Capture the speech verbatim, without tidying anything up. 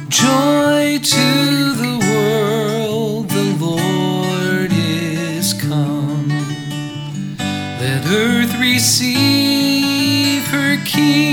Joy to the world, the Lord is come. Let earth receive her King.